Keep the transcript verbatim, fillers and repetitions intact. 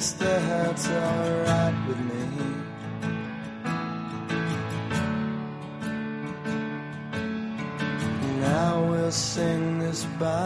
guess that's alright with me. Now we'll sing this by